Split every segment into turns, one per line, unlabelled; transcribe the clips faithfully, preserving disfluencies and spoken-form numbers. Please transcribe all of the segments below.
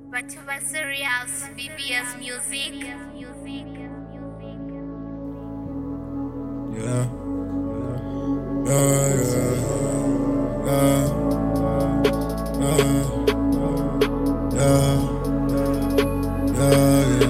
Batuba Serials, B B S Music.
Yeah. Yeah, yeah, yeah, yeah, yeah, yeah,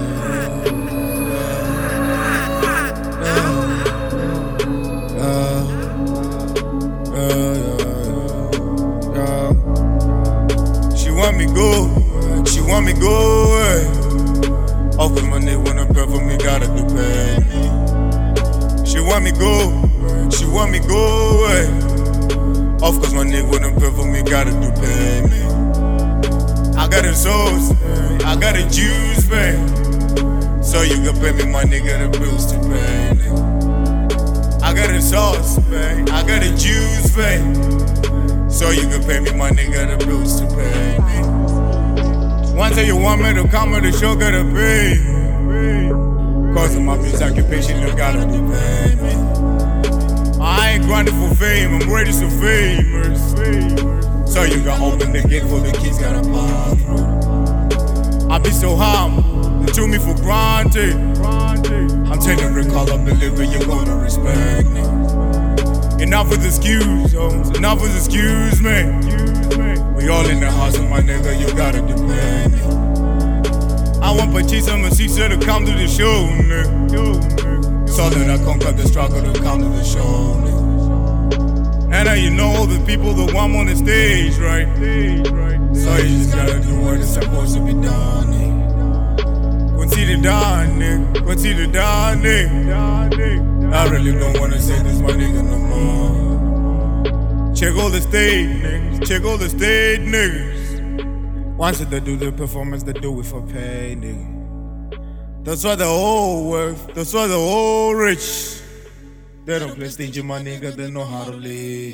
yeah, yeah. She want me go, she want me go, eh. Off with my nigga when I'm for me, gotta do pay me. She want me go, she want me go, eh. Off cause my nigga when I'm for me, gotta do pay me. I got the sauce, I got the juice, man. So you can pay me, my nigga, the bills to pay me. I got the sauce, man, I got the juice, man. So you can pay me, my nigga, the bills to pay me. One day you want me to come to the show, gotta pay. Cause of my music occupation, you gotta do pay me. I ain't grinding for fame, I'm ready so famous. So you gotta open the gate for the keys, gotta pop through. I be so humble, they took me for granted. I'm telling you, call up the liver, you gonna respect me. Enough with excuse, oh, enough with excuse me. We all in the house, and my nigga, you gotta depend me. I want Pachisa and Masisa to come to the show, nigga. So that I conquer the struggle to come to the show, nigga. And now you know all the people that want on the stage, right? So you just gotta do what it's supposed to be done, nigga. Consider done, nigga. Consider done, nigga. I really don't wanna say this, my nigga, no more. Check all the stage niggas, check all the stage niggas. Once they do the performance, they do it for pay, nigga. That's why the whole worth, that's why the whole rich. They don't play stage, my nigga, they know how to live.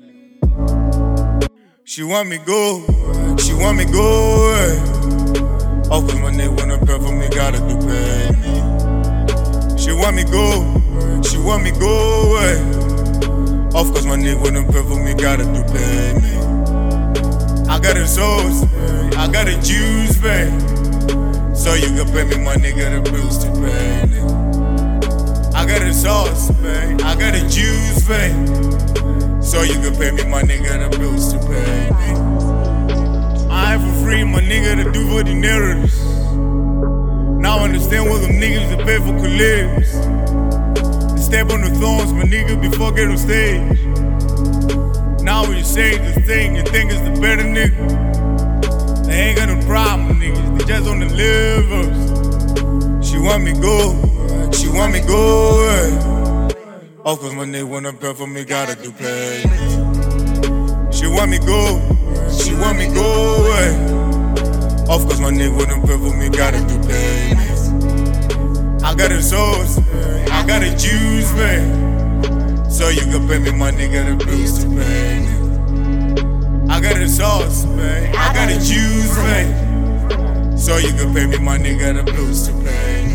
She want me go, she want me go, eh. Off with my nigga when I perform, me gotta do pay me. She want me go, she want me go, eh. Of course my nigga when I'm for me, gotta do pay me. I got the sauce, I got the juice, man. So you can pay me, my nigga, the bills to pay me. I got the sauce, man, I got the juice, man. So you can pay me, my nigga, the bills to pay me. I ain't for free, my nigga, to do for the narratives. Now I understand what them niggas that pay for collabs. Step on the thorns, my nigga, before get on stage. Now when you say the thing, you think it's the better nigga. They ain't got no problem, niggas, they just on the livers. She want me go, she want me go, eh. Of course my nigga when I'm for me, gotta do pay me. She want me go, she want me go, eh. Of course my nigga when I'm for me, gotta do pay me. I got the sauce, I got the juice, man. So you can pay me, my nigga, the bills to pay me. I got the sauce, man, I got the juice, man. So you can pay me, my nigga, the bills to pay me.